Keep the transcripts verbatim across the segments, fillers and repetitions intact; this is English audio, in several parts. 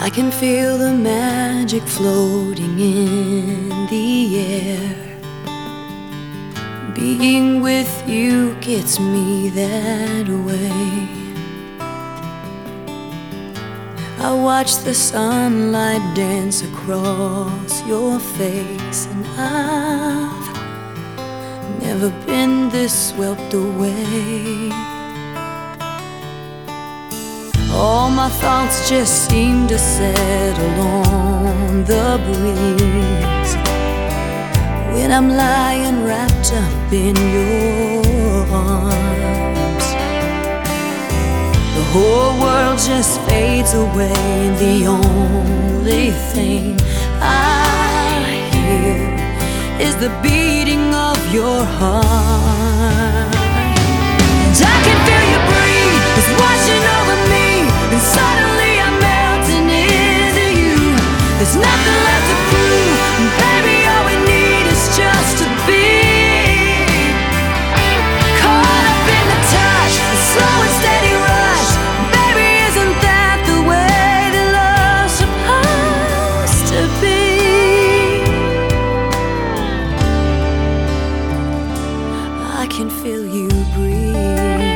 I can feel the magic floating in the air. Being with you gets me that way. I watch the sunlight dance across your face, and I've never been this swept away. All my thoughts just seem to settle on the breeze when I'm lying wrapped up in your arms. The whole world just fades away, and the only thing I hear is the beating of your heart. And I can feel you breathe, it's washing over me, and suddenly I'm melting into you. There's nothing left to prove, and baby, all we need is just to be caught up in the touch, the slow and steady rush. Baby, isn't that the way that love's supposed to be? I can feel you breathe.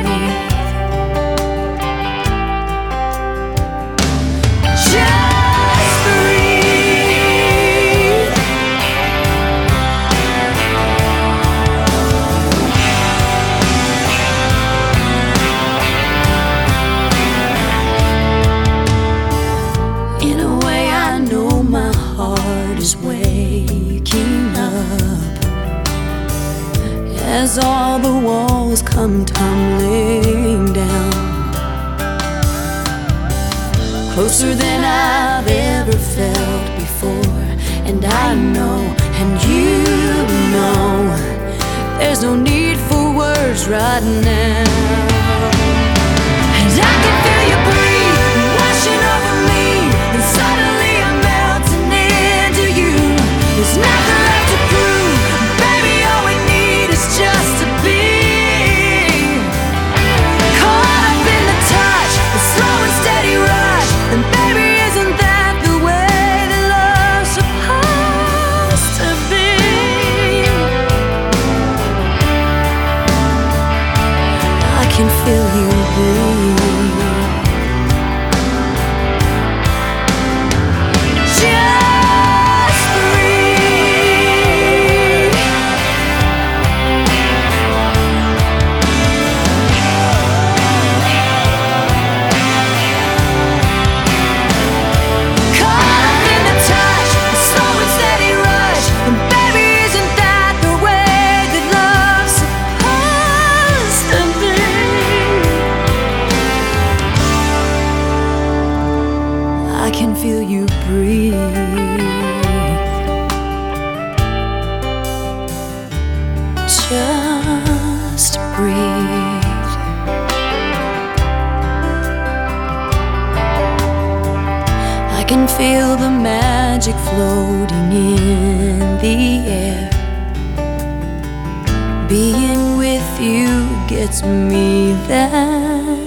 Waking up as all the walls come tumbling down, closer than I've ever felt before. And I know, and you know, there's no need for words right now. And I can feel you breathe, washing over me, and suddenly I'm melting into you. There's nothing left to prove, baby, all we need is just to be caught up in the touch, the slow and steady rush. And baby, isn't that the way that love's supposed to be? I can feel you breathe. I can feel you breathe. Just breathe. I can feel the magic floating in the air. Being with you gets me that